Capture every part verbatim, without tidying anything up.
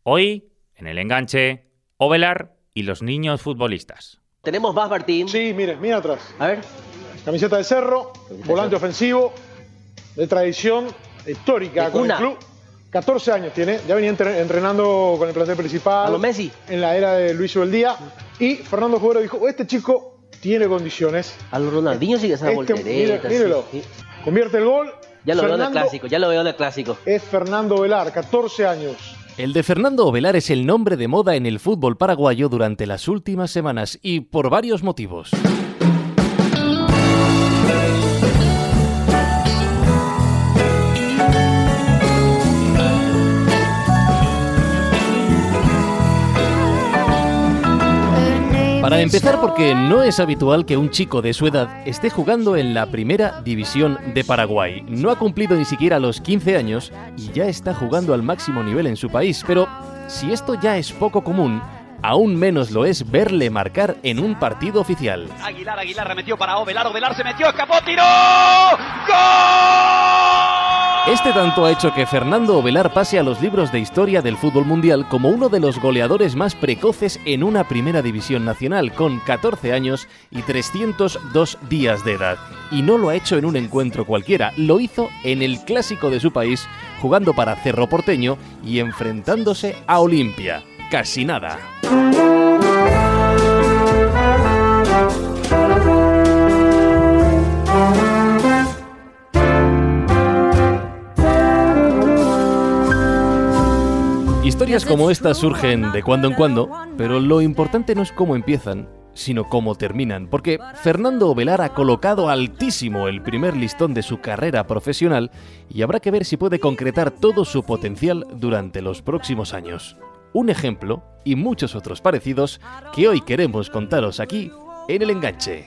Hoy, en el enganche, Ovelar y los niños futbolistas. ¿Tenemos más, Martín? Sí, miren, mira atrás. A ver. Camiseta de Cerro, volante ofensivo, de tradición histórica De con cuna. el club. catorce años tiene, ya venía entre- entrenando con el plantel principal. A los Messi. En la era de Luis Ubeldía. Y Fernando Jubero dijo, este chico tiene condiciones. A los Ronaldinho sigue esa Este, voltereta. mire- mírelo. sí. Convierte el gol. Ya lo veo en el Fernando clásico, ya lo veo en el clásico. Es Fernando Ovelar, catorce años. El de Fernando Ovelar es el nombre de moda en el fútbol paraguayo durante las últimas semanas y por varios motivos. Para empezar, porque no es habitual que un chico de su edad esté jugando en la primera división de Paraguay. No ha cumplido ni siquiera los quince años y ya está jugando al máximo nivel en su país. Pero si esto ya es poco común, aún menos lo es verle marcar en un partido oficial. Aguilar, Aguilar remetió para Ovelar, Ovelar se metió, escapó, tiró. ¡Gol! Este tanto ha hecho que Fernando Ovelar pase a los libros de historia del fútbol mundial como uno de los goleadores más precoces en una primera división nacional, con catorce años y trescientos dos días de edad. Y no lo ha hecho en un encuentro cualquiera, lo hizo en el clásico de su país, jugando para Cerro Porteño y enfrentándose a Olimpia. Casi nada. Historias como estas surgen de cuando en cuando, pero lo importante no es cómo empiezan, sino cómo terminan, porque Fernando Ovelar ha colocado altísimo el primer listón de su carrera profesional y habrá que ver si puede concretar todo su potencial durante los próximos años. Un ejemplo, y muchos otros parecidos, que hoy queremos contaros aquí, en El Enganche.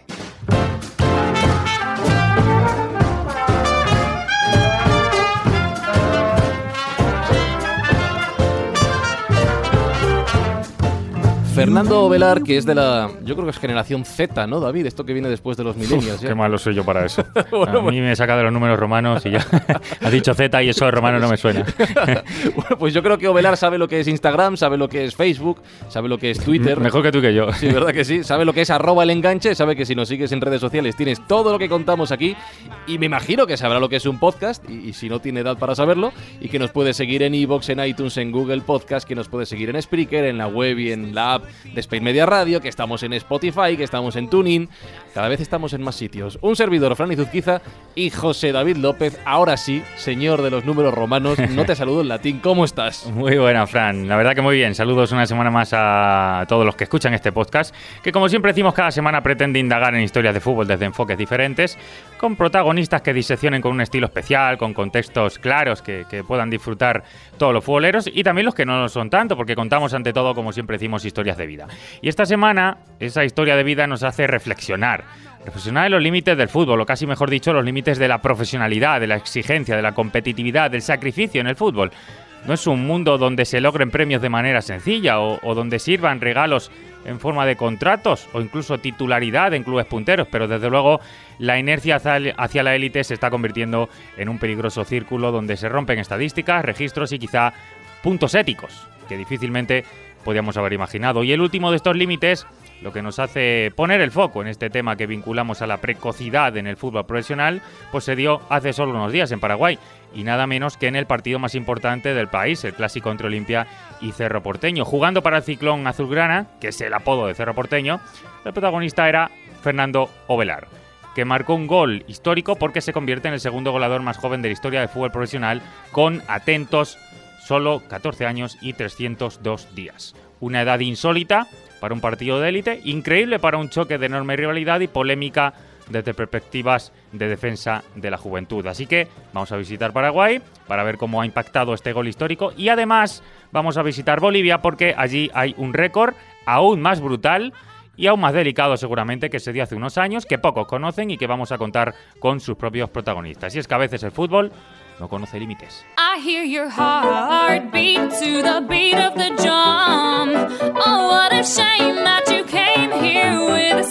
Fernando Ovelar, que es de la, yo creo que es generación Z, ¿no, David? Esto que viene después de los millennials. Uf, ¿ya? qué malo soy yo para eso. Bueno, a mí me saca de los números romanos y ya has dicho Z y eso de romano no me suena. Bueno, pues yo creo que Ovelar sabe lo que es Instagram, sabe lo que es Facebook, sabe lo que es Twitter. Mejor que tú que yo. Sí, ¿verdad que sí? Sabe lo que es arroba el enganche, sabe que si nos sigues en redes sociales tienes todo lo que contamos aquí y me imagino que sabrá lo que es un podcast y, y si no tiene edad para saberlo y que nos puede seguir en iVoox, en iTunes, en Google Podcast, que nos puede seguir en Spreaker, en la web y en la app de Spain Media Radio, que estamos en Spotify, que estamos en TuneIn, cada vez estamos en más sitios. Un servidor, Fran Izuzquiza, y José David López, ahora sí, señor de los números romanos, no te saludo en latín, ¿cómo estás? Muy buena, Fran. La verdad que muy bien. Saludos una semana más a todos los que escuchan este podcast, que como siempre decimos, cada semana pretende indagar en historias de fútbol desde enfoques diferentes, con protagonistas que diseccionen con un estilo especial, con contextos claros que, que puedan disfrutar todos los futboleros y también los que no lo son tanto, porque contamos ante todo, como siempre decimos, historias de vida. Y esta semana, esa historia de vida nos hace reflexionar. Reflexionar en los límites del fútbol, o casi mejor dicho, los límites de la profesionalidad, de la exigencia, de la competitividad, del sacrificio en el fútbol. No es un mundo donde se logren premios de manera sencilla o, o donde sirvan regalos en forma de contratos o incluso titularidad en clubes punteros, pero desde luego la inercia hacia, hacia la élite se está convirtiendo en un peligroso círculo donde se rompen estadísticas, registros y quizá puntos éticos que difícilmente podíamos haber imaginado. Y el último de estos límites, lo que nos hace poner el foco en este tema que vinculamos a la precocidad en el fútbol profesional, pues se dio hace solo unos días en Paraguay, y nada menos que en el partido más importante del país, el clásico entre Olimpia y Cerro Porteño. Jugando para el Ciclón Azulgrana, que es el apodo de Cerro Porteño, el protagonista era Fernando Ovelar, que marcó un gol histórico porque se convierte en el segundo goleador más joven de la historia del fútbol profesional, con, atentos, solo catorce años y trescientos dos días. Una edad insólita para un partido de élite, increíble para un choque de enorme rivalidad y polémica desde perspectivas de defensa de la juventud. Así que vamos a visitar Paraguay para ver cómo ha impactado este gol histórico y además vamos a visitar Bolivia porque allí hay un récord aún más brutal y aún más delicado seguramente que se dio hace unos años, que pocos conocen y que vamos a contar con sus propios protagonistas. Y es que a veces el fútbol no conoce límites. I hear your heart beat to the beat of the drum. Oh, what a shame that you came here with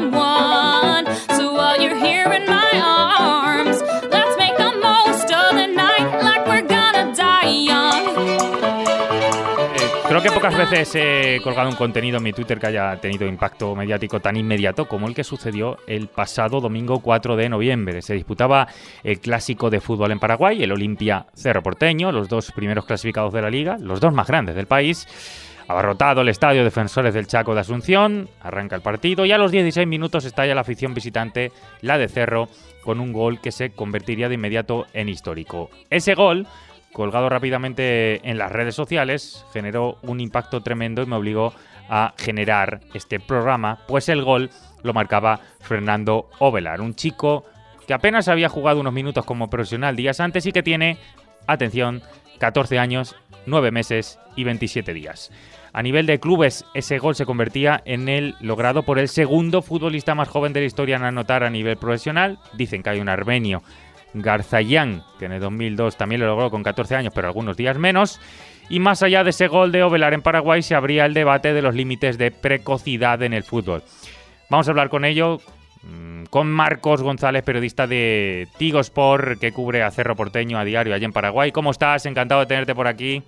someone. So while you're here in my arms, let's make the most of the night like we're gonna die young. Creo que pocas veces he colgado un contenido en mi Twitter que haya tenido impacto mediático tan inmediato como el que sucedió el pasado domingo cuatro de noviembre. Se disputaba el clásico de fútbol en Paraguay, el Olimpia Cerro Porteño, los dos primeros clasificados de la liga, los dos más grandes del país. Abarrotado el estadio Defensores del Chaco de Asunción, arranca el partido y a los dieciséis minutos estalla la afición visitante, la de Cerro, con un gol que se convertiría de inmediato en histórico. Ese gol, colgado rápidamente en las redes sociales, generó un impacto tremendo y me obligó a generar este programa, pues el gol lo marcaba Fernando Ovelar, un chico que apenas había jugado unos minutos como profesional días antes y que tiene, atención, catorce años, nueve meses y veintisiete días. A nivel de clubes, ese gol se convertía en el logrado por el segundo futbolista más joven de la historia en anotar a nivel profesional. Dicen que hay un armenio, Garzayán, que en el dos mil dos también lo logró con catorce años, pero algunos días menos. Y más allá de ese gol de Ovelar en Paraguay, se abría el debate de los límites de precocidad en el fútbol. Vamos a hablar con ello, con Marcos González, periodista de Tigo Sport, que cubre a Cerro Porteño a diario allí en Paraguay. ¿Cómo estás? Encantado de tenerte por aquí.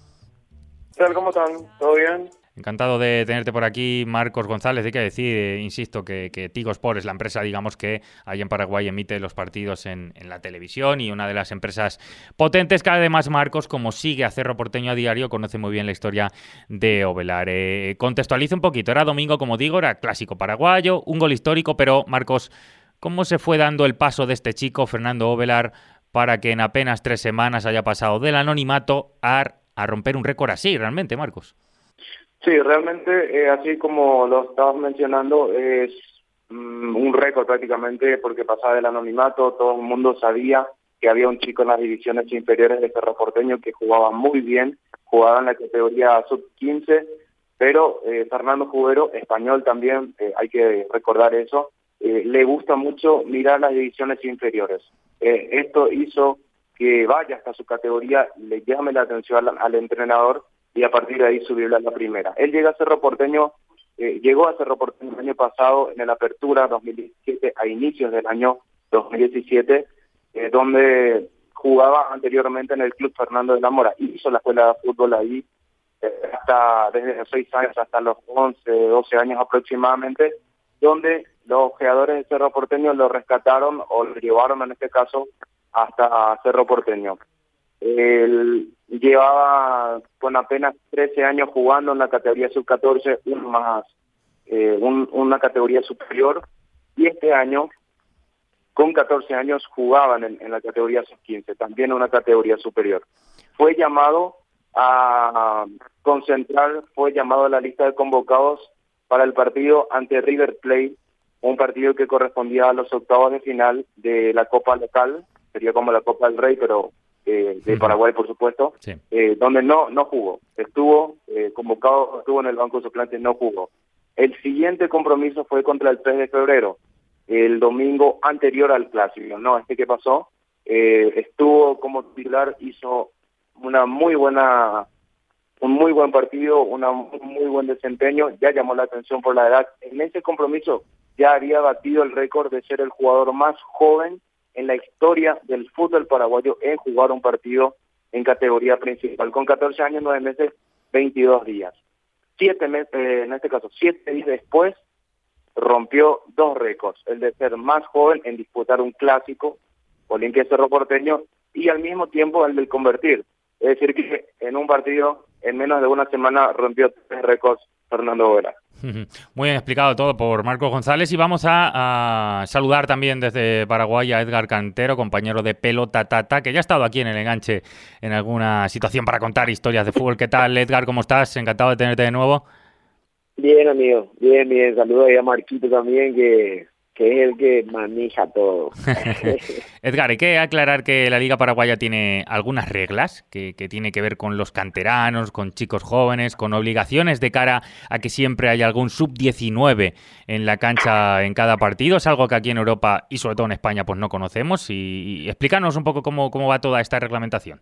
¿Qué tal? ¿Cómo están? ¿Todo bien? Encantado de tenerte por aquí, Marcos González. Hay que decir, eh, insisto, que, que Tigo Sport es la empresa, digamos, que allá en Paraguay emite los partidos en, en la televisión y una de las empresas potentes que además Marcos, como sigue a Cerro Porteño a diario, conoce muy bien la historia de Ovelar. Eh, contextualiza un poquito. Era domingo, como digo, era clásico paraguayo, un gol histórico, pero Marcos, ¿cómo se fue dando el paso de este chico, Fernando Ovelar, para que en apenas tres semanas haya pasado del anonimato a, a romper un récord así, realmente, Marcos? Sí, realmente, eh, así como lo estabas mencionando, es mm, un récord prácticamente porque pasaba del anonimato, todo el mundo sabía que había un chico en las divisiones inferiores de Cerro Porteño que jugaba muy bien, jugaba en la categoría sub quince, pero eh, Fernando Jubero, español también, eh, hay que recordar eso, eh, le gusta mucho mirar las divisiones inferiores. Eh, esto hizo que vaya hasta su categoría, le llame la atención al, al entrenador, y a partir de ahí subirla a la primera. Él llega a Cerro Porteño, eh, llegó a Cerro Porteño el año pasado en el Apertura dos mil diecisiete, a inicios del año dos mil diecisiete, eh, donde jugaba anteriormente en el Club Fernando de la Mora. Hizo la escuela de fútbol ahí eh, hasta desde los seis años hasta los once, doce años aproximadamente, donde los jugadores de Cerro Porteño lo rescataron o lo llevaron en este caso hasta Cerro Porteño. Él llevaba con apenas trece años jugando en la categoría sub catorce, uno más, eh, un, una categoría superior, y este año, con catorce años, jugaban en, en la categoría sub quince, también una categoría superior. Fue llamado a concentrar, fue llamado a la lista de convocados para el partido ante River Plate, un partido que correspondía a los octavos de final de la Copa local, sería como la Copa del Rey, pero Eh, de Paraguay, por supuesto, sí. eh, donde no no jugó. Estuvo eh, convocado, estuvo en el banco de suplentes, no jugó. El siguiente compromiso fue contra el tres de febrero, el domingo anterior al clásico. No, este que pasó, eh, estuvo como titular, hizo una muy buena, un muy buen partido, una, un muy buen desempeño, ya llamó la atención por la edad. En ese compromiso ya había batido el récord de ser el jugador más joven en la historia del fútbol paraguayo en jugar un partido en categoría principal, con catorce años, nueve meses, veintidós días. Siete meses, eh, en este caso, siete días después, rompió dos récords, el de ser más joven en disputar un clásico, Olimpia Cerro Porteño, y al mismo tiempo el del convertir. Es decir, que en un partido, en menos de una semana, rompió tres récords Fernando Ovelar. Muy bien explicado todo por Marcos González y vamos a, a saludar también desde Paraguay a Edgar Cantero, compañero de Pelota Tata, que ya ha estado aquí en el enganche en alguna situación para contar historias de fútbol. ¿Qué tal, Edgar? ¿Cómo estás? Encantado de tenerte de nuevo. Bien, amigo. Bien, bien. Saludos ahí a Marquito también, que, que es el que maneja todo. Edgar, hay que aclarar que la Liga Paraguaya tiene algunas reglas que, que tiene que ver con los canteranos, con chicos jóvenes, con obligaciones de cara a que siempre haya algún sub diecinueve en la cancha en cada partido. Es algo que aquí en Europa y sobre todo en España pues no conocemos. Y, y explícanos un poco cómo, cómo va toda esta reglamentación.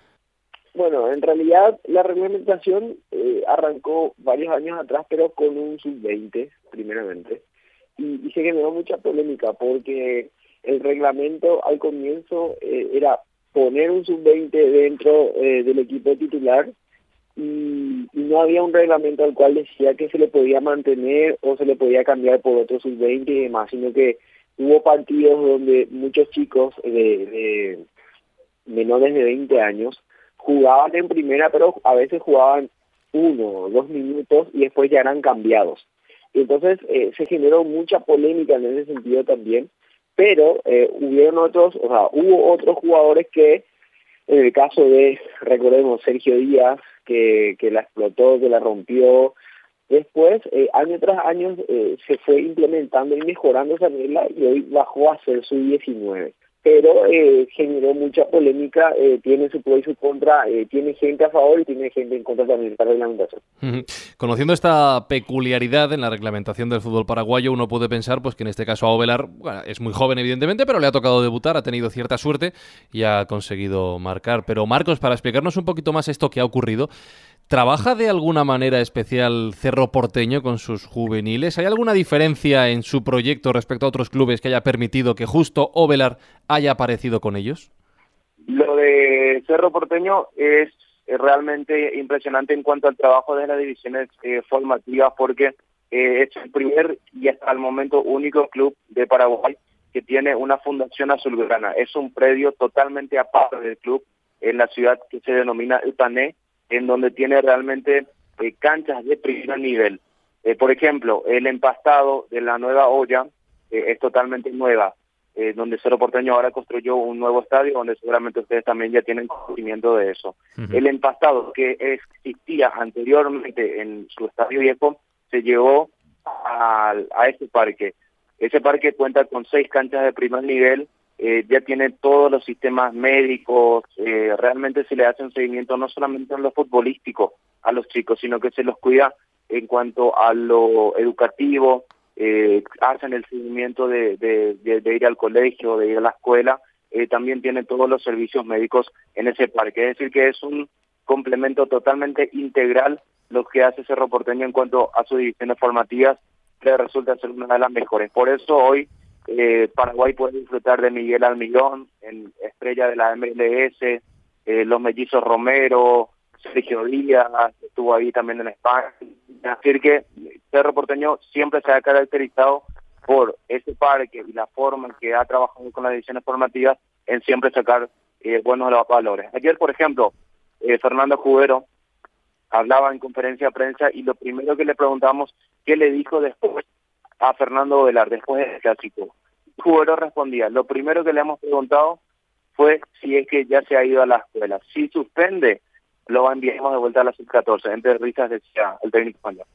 Bueno, en realidad la reglamentación eh, arrancó varios años atrás, pero con un sub veinte primeramente. Y, y se generó mucha polémica porque el reglamento al comienzo eh, era poner un sub veinte dentro eh, del equipo titular y, y no había un reglamento al cual decía que se le podía mantener o se le podía cambiar por otro sub veinte y demás, sino que hubo partidos donde muchos chicos de, de menores de veinte años jugaban en primera, pero a veces jugaban uno o dos minutos y después ya eran cambiados. Entonces eh, se generó mucha polémica en ese sentido también, pero eh, hubieron otros, o sea, hubo otros jugadores que, en el caso de, recordemos, Sergio Díaz, que, que la explotó, que la rompió. Después, eh, año tras año, eh, se fue implementando y mejorando esa regla y hoy bajó a ser sub diecinueve. Pero eh, generó mucha polémica, eh, tiene su pro y su contra, eh, tiene gente a favor y tiene gente en contra también de esta reglamentación. Conociendo esta peculiaridad en la reglamentación del fútbol paraguayo, uno puede pensar pues que en este caso a Ovelar, bueno, es muy joven evidentemente, pero le ha tocado debutar, ha tenido cierta suerte y ha conseguido marcar. Pero Marcos, para explicarnos un poquito más esto que ha ocurrido, ¿trabaja de alguna manera especial Cerro Porteño con sus juveniles? ¿Hay alguna diferencia en su proyecto respecto a otros clubes que haya permitido que justo Ovelar haya aparecido con ellos? Lo de Cerro Porteño es realmente impresionante en cuanto al trabajo de las divisiones eh, formativas, porque eh, es el primer y hasta el momento único club de Paraguay que tiene una fundación azulgrana. Es un predio totalmente aparte del club en la ciudad que se denomina Utané, en donde tiene realmente eh, canchas de primer nivel. Eh, por ejemplo, el empastado de la nueva olla eh, es totalmente nueva, eh, donde Cerro Porteño ahora construyó un nuevo estadio, donde seguramente ustedes también ya tienen conocimiento de eso. Uh-huh. El empastado que existía anteriormente en su estadio viejo se llevó a, a ese parque. Ese parque cuenta con seis canchas de primer nivel, Eh, ya tiene todos los sistemas médicos, eh, realmente se le hace un seguimiento no solamente en lo futbolístico a los chicos, sino que se los cuida en cuanto a lo educativo, eh, hacen el seguimiento de, de, de, de ir al colegio, de ir a la escuela, eh, también tiene todos los servicios médicos en ese parque, es decir que es un complemento totalmente integral lo que hace Cerro Porteño en cuanto a sus divisiones formativas, que resulta ser una de las mejores. Por eso hoy Eh, Paraguay puede disfrutar de Miguel Almirón, en estrella de la M L S, eh, los mellizos Romero, Sergio Díaz, estuvo ahí también en España. Es decir que Cerro Porteño siempre se ha caracterizado por ese parque y la forma en que ha trabajado con las divisiones formativas en siempre sacar eh, buenos valores. Ayer, por ejemplo, eh, Fernando Jubero hablaba en conferencia de prensa y lo primero que le preguntamos, ¿qué le dijo después a Fernando Ovelar después del clásico? Jubero respondía, lo primero que le hemos preguntado fue si es que ya se ha ido a la escuela. Si suspende, lo enviamos de vuelta a la sub catorce. Entre risas decía el técnico español.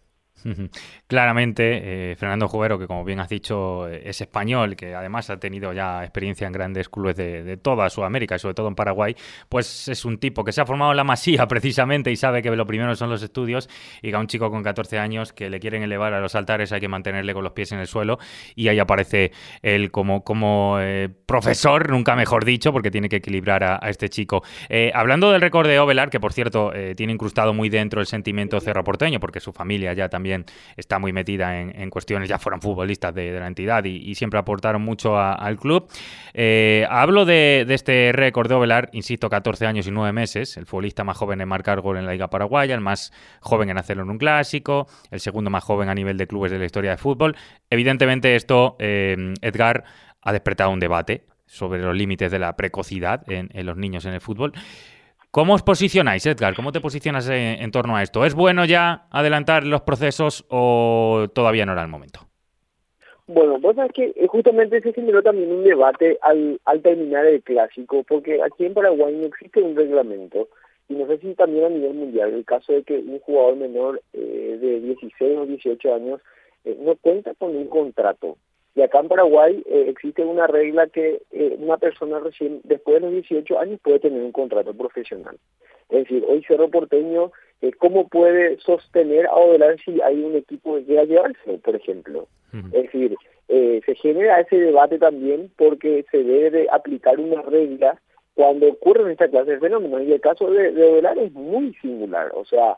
Claramente, eh, Fernando Jubero, que como bien has dicho es español, que además ha tenido ya experiencia en grandes clubes de, de toda Sudamérica y sobre todo en Paraguay, pues es un tipo que se ha formado en la Masía precisamente y sabe que lo primero son los estudios y que a un chico con catorce años que le quieren elevar a los altares hay que mantenerle con los pies en el suelo y ahí aparece él como, como eh, profesor, nunca mejor dicho, porque tiene que equilibrar a, a este chico. Eh, hablando del récord de Ovelar, que por cierto eh, tiene incrustado muy dentro el sentimiento cerroporteño, porque su familia ya también está muy metida en, en cuestiones, ya fueron futbolistas de, de la entidad y, y siempre aportaron mucho a, al club. Eh, hablo de, de este récord de Ovelar, insisto, catorce años y nueve meses, el futbolista más joven en marcar gol en la Liga Paraguaya, el más joven en hacerlo en un clásico, el segundo más joven a nivel de clubes de la historia de fútbol. Evidentemente esto, eh, Edgar, ha despertado un debate sobre los límites de la precocidad en, en los niños en el fútbol. ¿Cómo os posicionáis, Edgar? ¿Cómo te posicionas en, en torno a esto? ¿Es bueno ya adelantar los procesos o todavía no era el momento? Bueno, vos sabés que justamente se generó también un debate al, al terminar el clásico, porque aquí en Paraguay no existe un reglamento, y no sé si también a nivel mundial, el caso de que un jugador menor eh, de dieciséis o dieciocho años eh, no cuenta con un contrato. Y acá en Paraguay eh, existe una regla que eh, una persona recién después de los dieciocho años puede tener un contrato profesional. Es decir, hoy Cerro Porteño, eh, ¿cómo puede sostener a Ovelar si hay un equipo que quiera llevarse, por ejemplo? Uh-huh. Es decir, eh, se genera ese debate también porque se debe de aplicar una regla cuando ocurren esta clase de fenómenos. Y el caso de, de Ovelar es muy singular. O sea,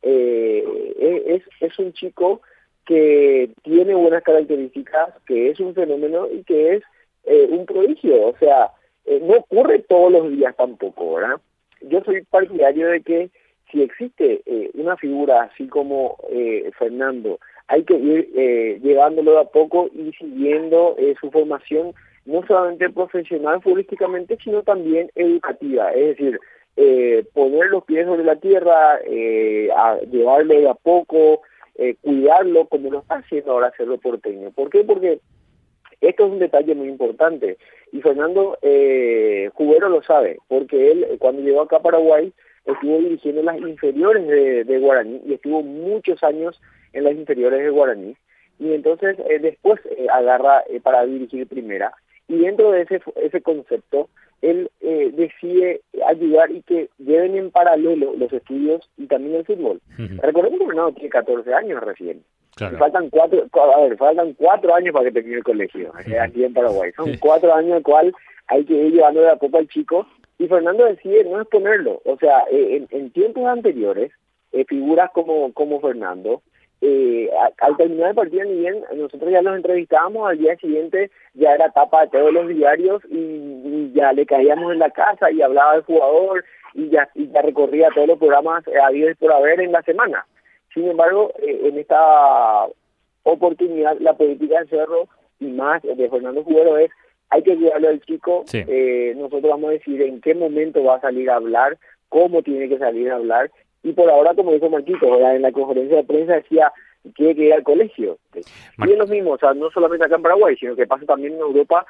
eh, es, es un chico que tiene buenas características, que es un fenómeno y que es eh, un prodigio. O sea, eh, no ocurre todos los días tampoco, ¿verdad? Yo soy partidario de que si existe eh, una figura así como eh, Fernando, hay que ir eh, llevándolo de a poco y siguiendo eh, su formación, no solamente profesional futbolísticamente, sino también educativa, es decir, eh, poner los pies sobre la tierra, eh, a llevarle de a poco, eh, cuidarlo como lo está haciendo ahora Cerro Porteño. ¿Por qué? Porque esto es un detalle muy importante y Fernando eh, Cubero lo sabe, porque él cuando llegó acá a Paraguay estuvo dirigiendo las inferiores de, de Guaraní y estuvo muchos años en las inferiores de Guaraní y entonces eh, después eh, agarra eh, para dirigir primera y dentro de ese ese concepto él eh, decide ayudar y que lleven en paralelo los estudios y también el fútbol. Uh-huh. Recordemos que Fernando tiene catorce años recién. Claro. Faltan cuatro, a ver, faltan cuatro años para que termine el colegio, eh, aquí en Paraguay. Son cuatro años al cual hay que ir llevando de a poco al chico y Fernando decide no exponerlo. O sea, eh, en, en tiempos anteriores, eh, figuras como, como Fernando, eh, a, al terminar el partido, ni bien nosotros ya los entrevistábamos, al día siguiente ya era tapa de todos los diarios y, y ya le caíamos en la casa y hablaba del jugador y ya, y ya recorría todos los programas eh, habidos por haber en la semana. Sin embargo, eh, en esta oportunidad, la política del Cerro y más de Fernando Cubero es, hay que cuidarlo al chico, sí. eh, nosotros vamos a decir en qué momento va a salir a hablar, cómo tiene que salir a hablar, y por ahora, como dijo Marquito, ¿verdad? En la conferencia de prensa decía que quiere que ir al colegio. Mar- y es lo mismo, o sea, no solamente acá en Paraguay, sino que pasa también en Europa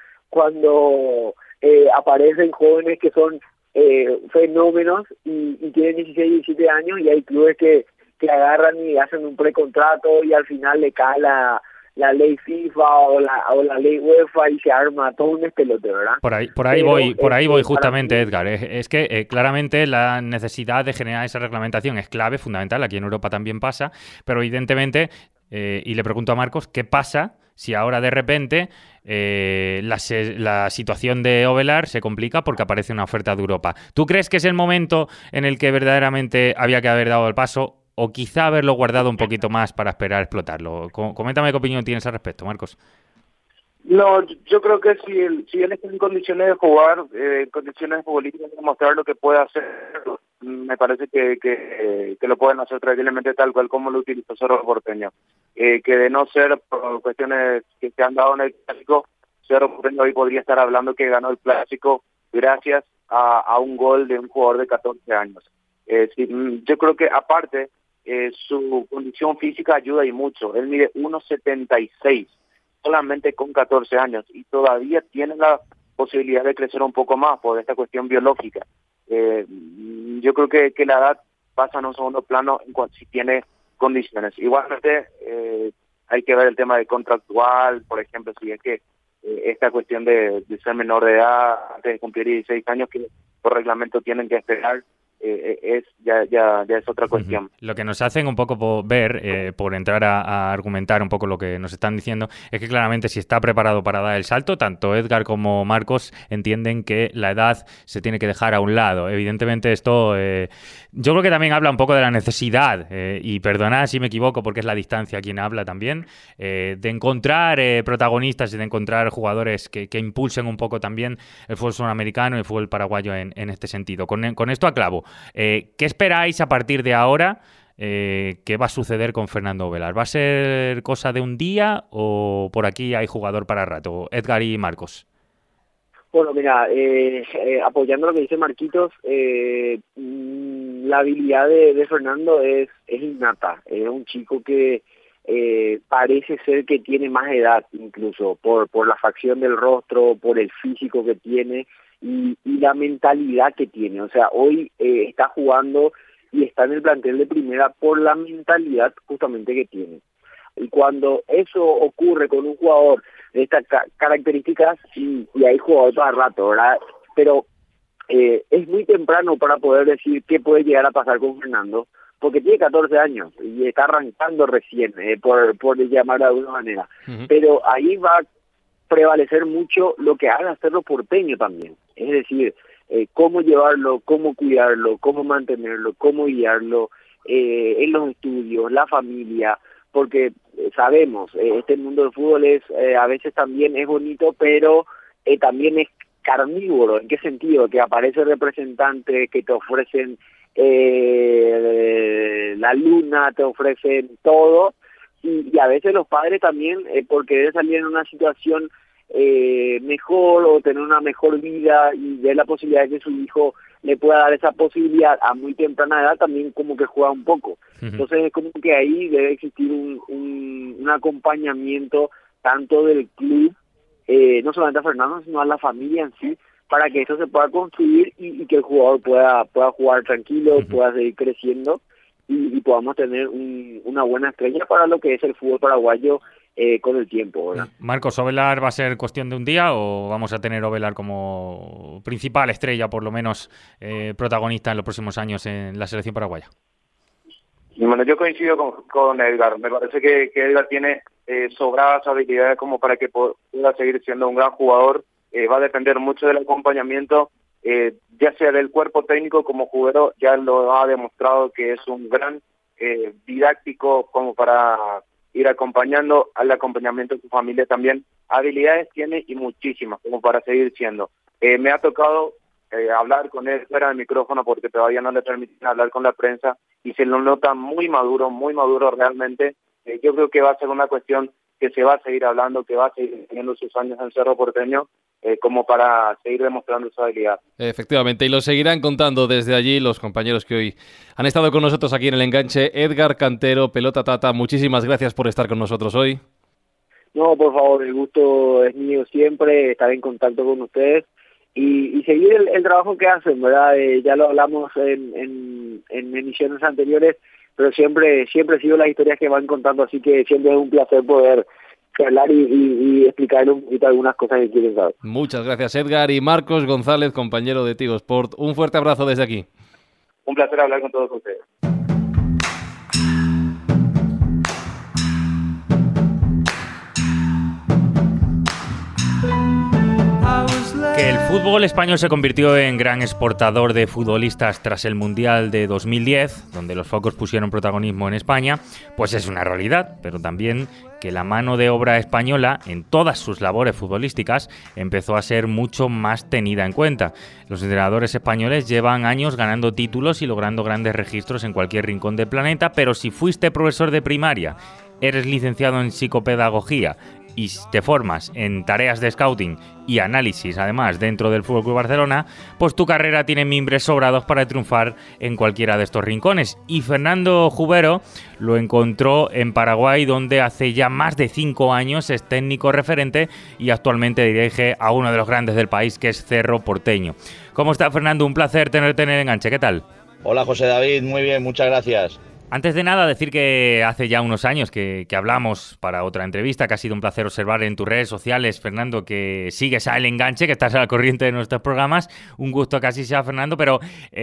cuando eh, aparecen jóvenes que son eh, fenómenos y, y tienen dieciséis, diecisiete años y hay clubes que que agarran y hacen un precontrato y al final le cae la, la ley FIFA o la, o la ley UEFA y se arma todo un espelote, ¿verdad? Por ahí, por ahí Pero, voy, por ahí voy justamente, Edgar. Es, es que eh, claramente la necesidad de generar esa reglamentación es clave, fundamental. Aquí en Europa también pasa, pero evidentemente, eh, y le pregunto a Marcos, ¿qué pasa si ahora de repente eh, la, la situación de Ovelar se complica porque aparece una oferta de Europa? ¿Tú crees que es el momento en el que verdaderamente había que haber dado el paso? O quizá haberlo guardado un poquito más para esperar a explotarlo. Coméntame qué opinión tienes al respecto, Marcos. No, yo creo que si él, si él está en condiciones de jugar, eh, en condiciones futbolísticas de mostrar lo que puede hacer, me parece que, que, eh, que lo pueden hacer tranquilamente tal cual como lo utilizó Cerro Porteño. Eh, que de no ser por cuestiones que se han dado en el Clásico, Cerro Porteño hoy podría estar hablando que ganó el Clásico gracias a, a un gol de un jugador de catorce años. Eh, sí, yo creo que aparte, Eh, su condición física ayuda y mucho. Él mide uno setenta y seis, solamente con catorce años, y todavía tiene la posibilidad de crecer un poco más por esta cuestión biológica. Eh, yo creo que, que la edad pasa en un segundo plano en cuanto si tiene condiciones. Igualmente, eh, hay que ver el tema de contractual, por ejemplo, si es que eh, esta cuestión de, de ser menor de edad antes de cumplir dieciséis años, que por reglamento tienen que esperar, Eh, es ya, ya, ya es otra cuestión. Uh-huh. Lo que nos hacen un poco por ver, eh, por entrar a, a argumentar un poco lo que nos están diciendo, es que claramente si está preparado para dar el salto, tanto Edgar como Marcos entienden que la edad se tiene que dejar a un lado. Evidentemente esto, eh, yo creo que también habla un poco de la necesidad, eh, y perdonad si me equivoco porque es la distancia quien habla también, eh, de encontrar eh, protagonistas y de encontrar jugadores que, que impulsen un poco también el fútbol sudamericano y el fútbol paraguayo en, en este sentido. Con, con esto aclavo. Eh, ¿Qué esperáis a partir de ahora? Eh, ¿Qué va a suceder con Fernando Ovelar? ¿Va a ser cosa de un día o por aquí hay jugador para rato? Edgar y Marcos. Bueno, mira, eh, eh, apoyando lo que dice Marquitos, eh, la habilidad de, de Fernando es, es innata. Es un chico que eh, parece ser que tiene más edad, incluso por, por la facción del rostro, por el físico que tiene. Y, y la mentalidad que tiene, o sea, hoy eh, está jugando y está en el plantel de primera por la mentalidad justamente que tiene. Y cuando eso ocurre con un jugador de estas ca- características, y, y hay jugadores para rato, ¿verdad? Pero eh, es muy temprano para poder decir qué puede llegar a pasar con Fernando, porque tiene catorce años y está arrancando recién, eh, por, por llamarlo de alguna manera. Uh-huh. Pero ahí va prevalecer mucho lo que haga Cerro Porteño también, es decir, eh, cómo llevarlo, cómo cuidarlo, cómo mantenerlo, cómo guiarlo eh, en los estudios, la familia, porque eh, sabemos, eh, este mundo del fútbol es eh, a veces también es bonito, pero eh, también es carnívoro. ¿En qué sentido? Que aparece representantes que te ofrecen eh, la luna, te ofrecen todo, y, y a veces los padres también, eh, por querer salir en una situación eh, mejor o tener una mejor vida y ver la posibilidad de que su hijo le pueda dar esa posibilidad a muy temprana edad, también como que juega un poco. Uh-huh. Entonces es como que ahí debe existir un, un, un acompañamiento tanto del club, eh, no solamente a Fernando, sino a la familia en sí, para que esto se pueda construir y, y que el jugador pueda pueda jugar tranquilo, uh-huh. pueda seguir creciendo y, y podamos tener un, una buena estrella para lo que es el fútbol paraguayo eh, con el tiempo, ¿verdad? Marcos, ¿Ovelar va a ser cuestión de un día o vamos a tener Ovelar como principal estrella, por lo menos eh, protagonista en los próximos años en la selección paraguaya? Bueno, yo coincido con, con Edgar. Me parece que, que Edgar tiene eh, sobradas habilidades como para que pueda seguir siendo un gran jugador. Eh, va a depender mucho del acompañamiento, eh, ya sea del cuerpo técnico como jugador, ya lo ha demostrado que es un gran eh, didáctico como para ir acompañando al acompañamiento de su familia también. Habilidades tiene y muchísimas como para seguir siendo. Eh, me ha tocado eh, hablar con él fuera del micrófono porque todavía no le permiten hablar con la prensa y se lo nota muy maduro, muy maduro realmente. Eh, yo creo que va a ser una cuestión que se va a seguir hablando, que va a seguir teniendo sus años en Cerro Porteño, eh, como para seguir demostrando su habilidad. Efectivamente, y lo seguirán contando desde allí los compañeros que hoy han estado con nosotros aquí en El Enganche. Edgar Cantero, Pelota Tata, muchísimas gracias por estar con nosotros hoy. No, por favor, el gusto es mío siempre, estar en contacto con ustedes y, y seguir el, el trabajo que hacen, ¿verdad? Eh, ya lo hablamos en, en, en emisiones anteriores, pero siempre siempre sigo las historias que van contando, así que siempre es un placer poder hablar y, y, y explicarle un poquito algunas cosas que quieren saber. Muchas gracias, Edgar. Y Marcos González, compañero de Tigo Sport, un fuerte abrazo desde aquí. Un placer hablar con todos ustedes. Que el fútbol español se convirtió en gran exportador de futbolistas tras el Mundial de dos mil diez, donde los focos pusieron protagonismo en España, pues es una realidad, pero también que la mano de obra española en todas sus labores futbolísticas empezó a ser mucho más tenida en cuenta. Los entrenadores españoles llevan años ganando títulos y logrando grandes registros en cualquier rincón del planeta, pero si fuiste profesor de primaria, eres licenciado en psicopedagogía y te formas en tareas de scouting y análisis, además, dentro del F C Barcelona, pues tu carrera tiene mimbres sobrados para triunfar en cualquiera de estos rincones. Y Fernando Jubero lo encontró en Paraguay, donde hace ya más de cinco años es técnico referente y actualmente dirige a uno de los grandes del país, que es Cerro Porteño. ¿Cómo está, Fernando? Un placer tenerte en El Enganche. ¿Qué tal? Hola, José David. Muy bien, muchas gracias. Antes de nada, decir que hace ya unos años que, que hablamos para otra entrevista, que ha sido un placer observar en tus redes sociales, Fernando, que sigues a El Enganche, que estás al corriente de nuestros programas. Un gusto que así sea, Fernando, pero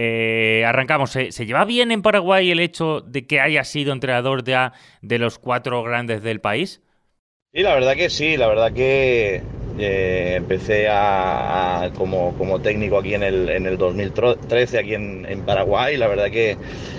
eh, arrancamos. ¿Se, ¿Se lleva bien en Paraguay el hecho de que haya sido entrenador de, de los cuatro grandes del país? Sí, la verdad que sí, la verdad que eh, empecé a, a, como, como técnico aquí en el, en el dos mil trece, aquí en, en Paraguay. La verdad que,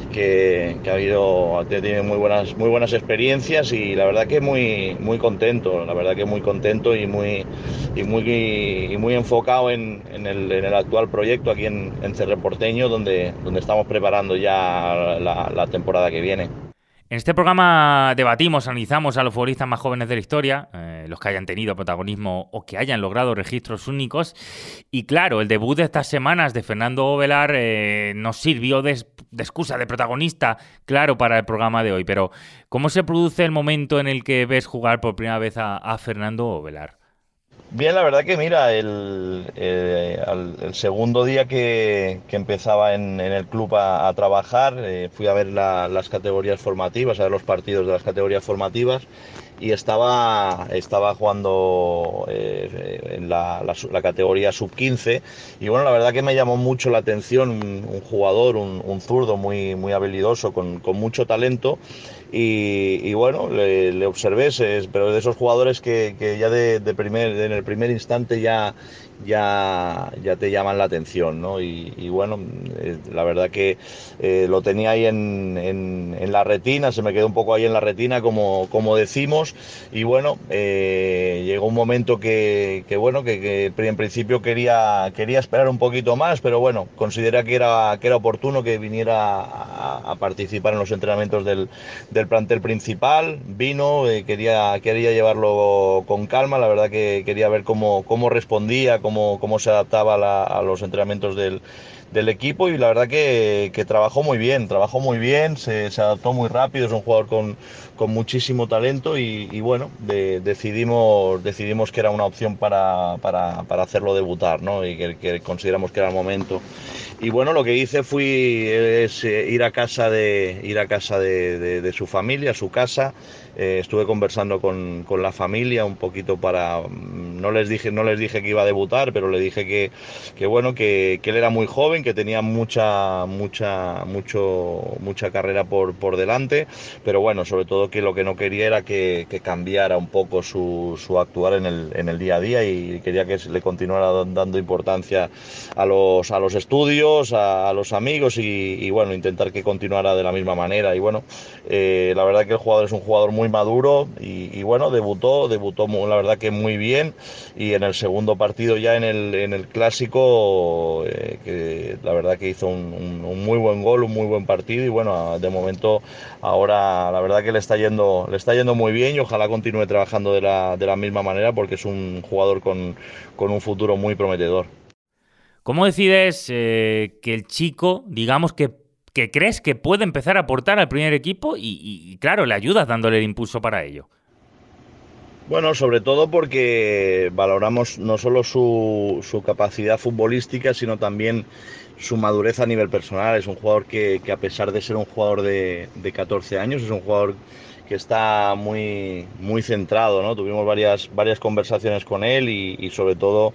que, que ha habido, ha tenido muy buenas, muy buenas experiencias y la verdad que muy, muy contento, la verdad que muy contento y muy, y muy, y muy enfocado en, en, el, en el actual proyecto aquí en, en Cerro Porteño, donde, donde estamos preparando ya la, la temporada que viene. En este programa debatimos, analizamos a los futbolistas más jóvenes de la historia, eh, los que hayan tenido protagonismo o que hayan logrado registros únicos. Y claro, el debut de estas semanas de Fernando Ovelar eh, nos sirvió de, de excusa, de protagonista, claro, para el programa de hoy. Pero, ¿cómo se produce el momento en el que ves jugar por primera vez a, a Fernando Ovelar? Bien, la verdad que mira, el, eh, el, el segundo día que, que empezaba en, en el club a, a trabajar, eh, fui a ver la, las categorías formativas, a ver los partidos de las categorías formativas y estaba, estaba jugando eh, en la, la, la categoría sub quince y bueno, la verdad que me llamó mucho la atención un, un jugador, un, un zurdo muy, muy habilidoso, con, con mucho talento. Y, y bueno, le, le observé, pero de esos jugadores que, que ya de, de primer, en el primer instante ya, ya, ya te llaman la atención, ¿no? Y, y bueno, eh, la verdad que eh, lo tenía ahí en, en, en la retina, se me quedó un poco ahí en la retina, como, como decimos, y bueno, eh, llegó un momento que, que bueno, que, que en principio quería, quería esperar un poquito más, pero bueno, consideré que era, que era oportuno que viniera a, a participar en los entrenamientos del, del plantel principal. Vino, eh, quería, quería llevarlo con calma, la verdad que quería ver cómo, cómo respondía, cómo, cómo se adaptaba a, la, a los entrenamientos del, del equipo, y la verdad que, que trabajó muy bien, trabajó muy bien, se, se adaptó muy rápido, es un jugador con, con muchísimo talento y, y bueno, de, decidimos, decidimos que era una opción para, para, para hacerlo debutar, ¿no? Y que, que consideramos que era el momento. Y bueno, lo que hice fui es ir a casa de ir a casa de, de, de su familia, a su casa. Eh, estuve conversando con, con la familia un poquito para, no les dije no les dije que iba a debutar, pero le dije que, que bueno, que, que él era muy joven, que tenía mucha mucha mucho mucha carrera por, por delante, pero bueno, sobre todo que lo que no quería era que, que cambiara un poco su, su actuar en el, en el día a día, y quería que le continuara dando importancia a los, a los estudios, a, a los amigos, y, y bueno, intentar que continuara de la misma manera. Y bueno, eh, la verdad que el jugador es un jugador muy maduro y, y bueno, debutó, debutó la verdad que muy bien, y en el segundo partido ya en el, en el clásico, eh, que la verdad que hizo un, un, un muy buen gol, un muy buen partido, y bueno, de momento ahora la verdad que le está yendo, le está yendo muy bien, y ojalá continúe trabajando de la, de la misma manera, porque es un jugador con, con un futuro muy prometedor. ¿Cómo decides eh, que el chico, digamos que que crees que puede empezar a aportar al primer equipo y, y, y claro, le ayudas dándole el impulso para ello? Bueno, sobre todo porque valoramos no solo su, su capacidad futbolística, sino también su madurez a nivel personal. Es un jugador que, que a pesar de ser un jugador de, de catorce años, es un jugador que está muy, muy centrado, ¿no? Tuvimos varias, varias conversaciones con él y, y sobre todo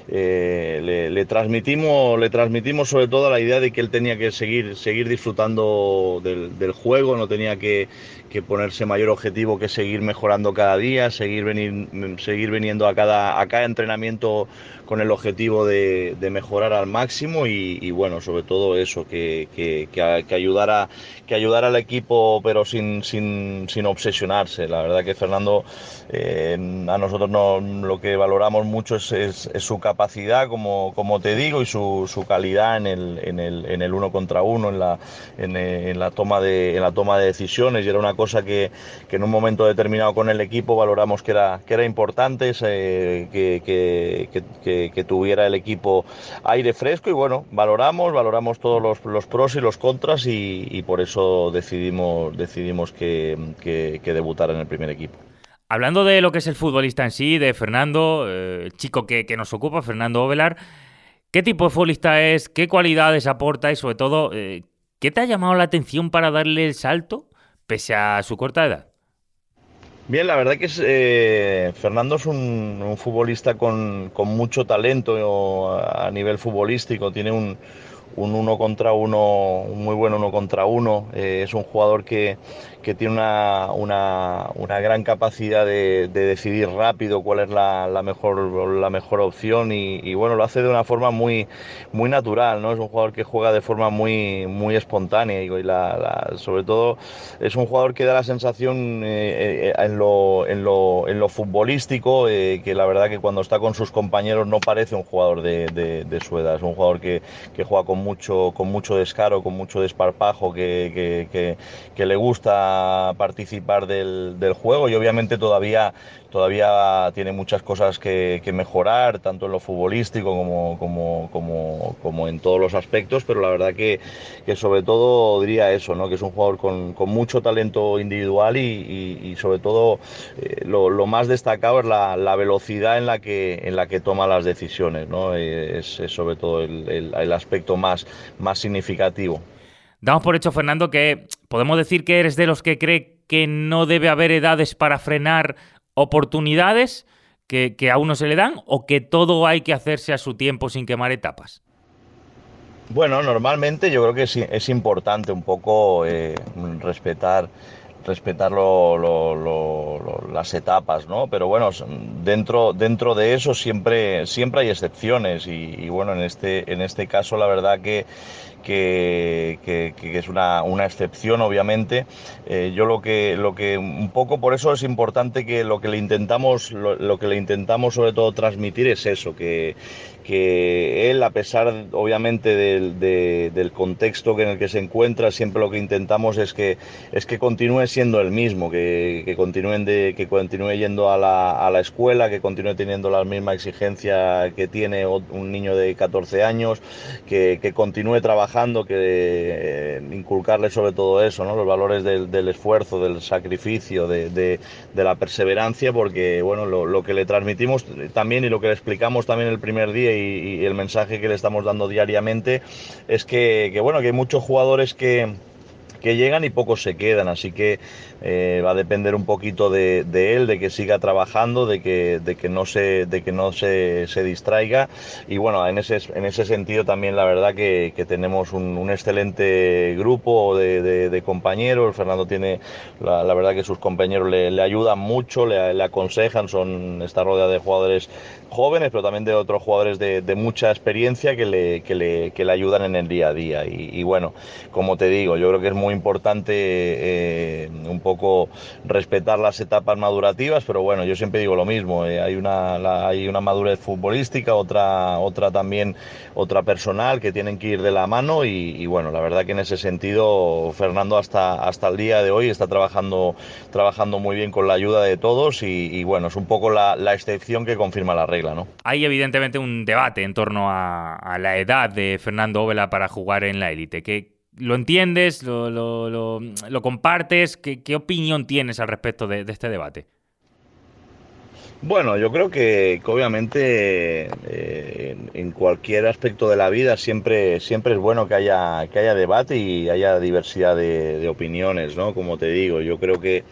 eh, le, le transmitimos, le transmitimos sobre todo la idea de que él tenía que seguir, seguir disfrutando del, del juego, no tenía que, que ponerse mayor objetivo que seguir mejorando cada día, seguir, venir, seguir viniendo a cada, a cada entrenamiento con el objetivo de, de mejorar al máximo y, y bueno, sobre todo eso, que, que, que, que, ayudara, que ayudara al equipo, pero sin, sin, sin obsesionarse. La verdad que Fernando, eh, a nosotros no, lo que valoramos mucho es, es, es su capacidad, como, como te digo, y su, su calidad en el, en, el, en el uno contra uno, en la, en, en, la toma de, en la toma de decisiones, y era una cosa que, que en un momento determinado con el equipo valoramos que era, que era importante, eh, que, que, que, que, que tuviera el equipo aire fresco, y bueno, valoramos, valoramos todos los, los pros y los contras, y, y por eso decidimos, decidimos que, que, que debutara en el primer equipo. Hablando de lo que es el futbolista en sí, de Fernando, eh, el chico que, que nos ocupa, Fernando Ovelar, ¿qué tipo de futbolista es? ¿Qué cualidades aporta? Y sobre todo, eh, ¿qué te ha llamado la atención para darle el salto pese a su corta edad? Bien, la verdad que es, eh, Fernando es un, un futbolista con, con mucho talento a nivel futbolístico, tiene un, un uno contra uno, un muy buen uno contra uno, eh, es un jugador que, que tiene una, una, una gran capacidad de, de decidir rápido cuál es la, la, mejor, la mejor opción y, y bueno, lo hace de una forma muy, muy natural, ¿no? Es un jugador que juega de forma muy, muy espontánea y la, la, sobre todo es un jugador que da la sensación eh, eh, en, lo, en, lo, en lo futbolístico eh, que la verdad que cuando está con sus compañeros no parece un jugador de, de, de su edad, es un jugador que, que juega con mucho, con mucho descaro, con mucho desparpajo, que, que, que, que le gusta participar del, del juego y obviamente todavía, todavía tiene muchas cosas que, que mejorar, tanto en lo futbolístico como, como, como, como en todos los aspectos, pero la verdad que, que sobre todo diría eso, ¿no? Que es un jugador con, con mucho talento individual y, y, y sobre todo eh, lo, lo más destacado es la, la velocidad en la que, en la que toma las decisiones, ¿no? Es, es sobre todo el, el, el aspecto más, más significativo. Damos por hecho, Fernando, que podemos decir que eres de los que cree que no debe haber edades para frenar oportunidades que, que a uno se le dan, o que todo hay que hacerse a su tiempo sin quemar etapas. Bueno, normalmente yo creo que es, es importante un poco eh, respetar respetar lo, lo, lo, lo, las etapas, ¿no? Pero bueno, dentro, dentro de eso siempre, siempre hay excepciones y, y bueno, en este, en este caso la verdad que Que, que, que es una, una excepción, obviamente. Eh, yo lo que, lo que un poco por eso es importante que lo que le intentamos, lo, lo que le intentamos sobre todo transmitir es eso, que, que él, a pesar obviamente del, de, del contexto en el que se encuentra, siempre lo que intentamos es que, es que continúe siendo el mismo, que, que, continúen de, que continúe yendo a la, a la escuela, que continúe teniendo la misma exigencia que tiene un niño de catorce años, que, que continúe trabajando, que eh, inculcarle sobre todo eso, ¿no? Los valores del, del esfuerzo, del sacrificio, de, de, de la perseverancia, porque bueno, lo, lo que le transmitimos también y lo que le explicamos también el primer día y, y el mensaje que le estamos dando diariamente es que, que bueno, que hay muchos jugadores que que llegan y pocos se quedan, así que eh, va a depender un poquito de, de él, de que siga trabajando, de que, de que no se, de que no se, se distraiga y bueno, en ese, en ese sentido también la verdad que, que tenemos un, un excelente grupo de, de, de compañeros. Fernando tiene, la, la verdad que sus compañeros le, le ayudan mucho, le, le aconsejan, son, está rodeado de jugadores jóvenes, pero también de otros jugadores de, de mucha experiencia que le, que, le, que le ayudan en el día a día y, y bueno, como te digo, yo creo que es muy importante eh, un poco respetar las etapas madurativas, pero bueno, yo siempre digo lo mismo, eh, hay una la, hay una madurez futbolística, otra otra también, otra personal, que tienen que ir de la mano y, y bueno, la verdad que en ese sentido Fernando hasta, hasta el día de hoy está trabajando, trabajando muy bien con la ayuda de todos y, y bueno, es un poco la, la excepción que confirma la regla, ¿no? Hay evidentemente un debate en torno a, a la edad de Fernando Ovela para jugar en la élite. ¿Qué, ¿Lo entiendes? ¿Lo, lo, lo, lo compartes? ¿Qué, ¿Qué opinión tienes al respecto de, de este debate? Bueno, yo creo que, que obviamente eh, en, en cualquier aspecto de la vida siempre, siempre es bueno que haya, que haya debate y haya diversidad de, de opiniones, ¿no? Como te digo, yo creo que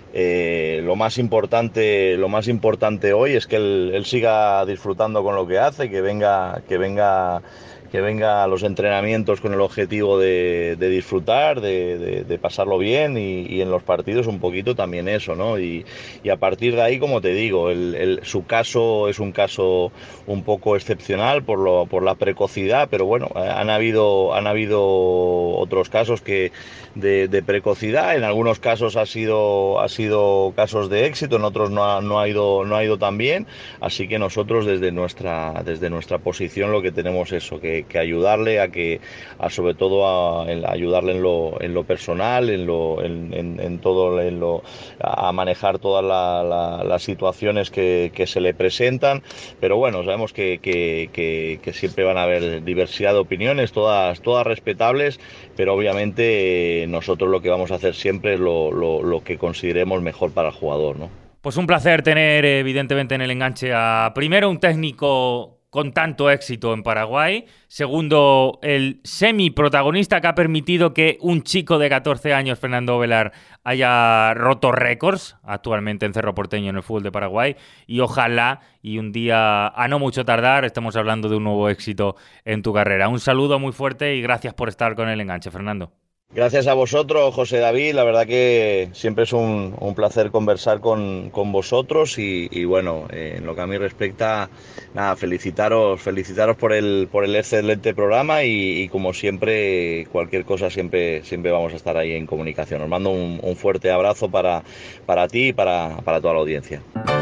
eh, lo más importante, lo más importante hoy es que él, él siga disfrutando con lo que hace, que venga, que venga. que venga a los entrenamientos con el objetivo de, de disfrutar, de, de, de pasarlo bien y, y en los partidos un poquito también eso, ¿no? Y, y a partir de ahí, como te digo, el, el, su caso es un caso un poco excepcional por, lo, por la precocidad, pero bueno, han habido, han habido otros casos que de, de precocidad, en algunos casos ha sido, ha sido casos de éxito, en otros no ha, no ha ido, no ha ido tan bien, así que nosotros desde nuestra, desde nuestra posición lo que tenemos es eso, que que ayudarle a que a sobre todo a, a ayudarle en lo en lo personal, en lo en, en, en todo en lo a manejar todas la, la, las situaciones que, que se le presentan, pero bueno, sabemos que, que, que, que siempre van a haber diversidad de opiniones, todas todas respetables, pero obviamente nosotros lo que vamos a hacer siempre es lo, lo, lo que consideremos mejor para el jugador, ¿no? Pues un placer tener evidentemente en el enganche a primero un técnico con tanto éxito en Paraguay. Segundo, el semi-protagonista que ha permitido que un chico de catorce años, Fernando Ovelar, haya roto récords actualmente en Cerro Porteño en el fútbol de Paraguay. Y ojalá, y un día a no mucho tardar, estemos hablando de un nuevo éxito en tu carrera. Un saludo muy fuerte y gracias por estar con el enganche, Fernando. Gracias a vosotros, José David, la verdad que siempre es un, un placer conversar con, con vosotros y, y bueno, eh, en lo que a mí respecta, nada, felicitaros, felicitaros por el, por el excelente programa y, y como siempre, cualquier cosa siempre, siempre vamos a estar ahí en comunicación. Os mando un, un fuerte abrazo para, para ti y para, para toda la audiencia.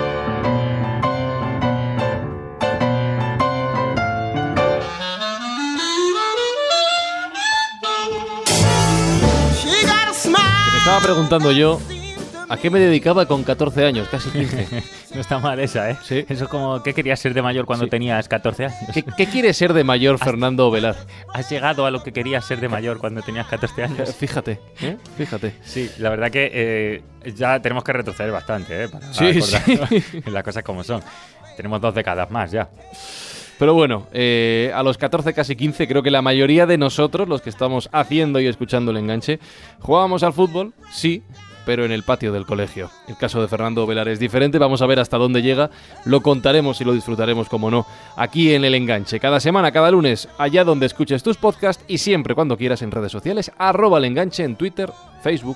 Estaba preguntando yo a qué me dedicaba con catorce años, casi quince. No está mal esa, ¿eh? Sí. Eso es como, ¿qué querías ser de mayor cuando sí. tenías catorce años? ¿Qué, ¿Qué quieres ser de mayor, Fernando Ovelar? Has llegado a lo que querías ser de mayor cuando tenías catorce años. Fíjate, ¿eh? Fíjate. Sí, la verdad que eh, ya tenemos que retroceder bastante, ¿eh? Para sí, sí. Las cosas como son. Tenemos dos décadas más ya. Pero bueno, eh, a los catorce, casi quince, creo que la mayoría de nosotros, los que estamos haciendo y escuchando el enganche, jugábamos al fútbol, sí, pero en el patio del colegio. El caso de Fernando Ovelar es diferente, vamos a ver hasta dónde llega, lo contaremos y lo disfrutaremos, como no, aquí en el enganche. Cada semana, cada lunes, allá donde escuches tus podcasts y siempre cuando quieras en redes sociales, arroba el enganche en Twitter, Facebook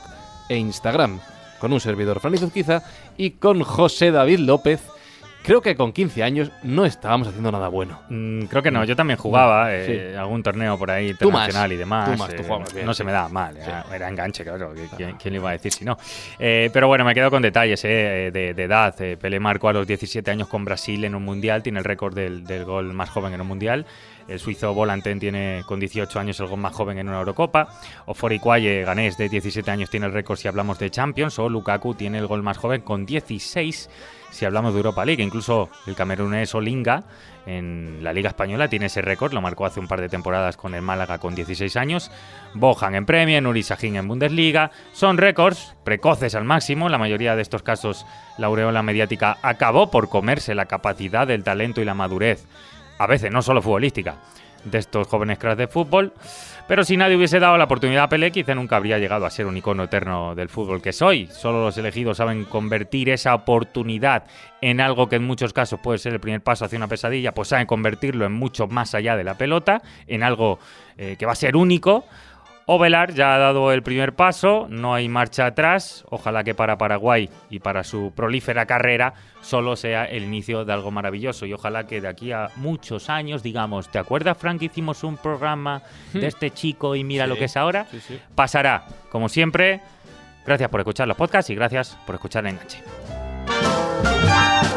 e Instagram. Con un servidor, Fran Izuzquiza, y con José David López. Creo que con quince años no estábamos haciendo nada bueno. Mm, creo que no, yo también jugaba eh, Sí. algún torneo por ahí Tú más. internacional y demás. Tú más, tú eh, jugabas bien, no sí. se me daba mal, Sí. era, era enganche, claro. ¿Quién, quién le iba a decir si no? Eh, pero bueno, me quedo con detalles eh, de, de edad. Eh, Pelé marcó a los diecisiete años con Brasil en un mundial, tiene el récord del, del gol más joven en un mundial. El suizo Volanten tiene con dieciocho años el gol más joven en una Eurocopa. Ofori Quaye, ganés de diecisiete años, tiene el récord si hablamos de Champions. O Lukaku tiene el gol más joven con dieciséis si hablamos de Europa League. Incluso el camerunés Olinga en la Liga Española tiene ese récord, lo marcó hace un par de temporadas con el Málaga con dieciséis años. Bojan en Premier, Nuri Sahin en Bundesliga. Son récords precoces al máximo. La mayoría de estos casos la aureola mediática acabó por comerse la capacidad, el talento y la madurez, a veces no solo futbolística, de estos jóvenes cracks de fútbol. Pero si nadie hubiese dado la oportunidad a Pelé, quizá nunca habría llegado a ser un icono eterno del fútbol que soy. Solo los elegidos saben convertir esa oportunidad en algo que en muchos casos puede ser el primer paso hacia una pesadilla, pues saben convertirlo en mucho más allá de la pelota, en algo eh, que va a ser único. Ovelar ya ha dado el primer paso, no hay marcha atrás. Ojalá que para Paraguay y para su prolífera carrera solo sea el inicio de algo maravilloso. Y ojalá que de aquí a muchos años digamos, ¿te acuerdas, Frank, que hicimos un programa de este chico y mira Sí, lo que es ahora? sí, sí. Pasará, como siempre. Gracias por escuchar los podcasts y gracias por escuchar el Enganche.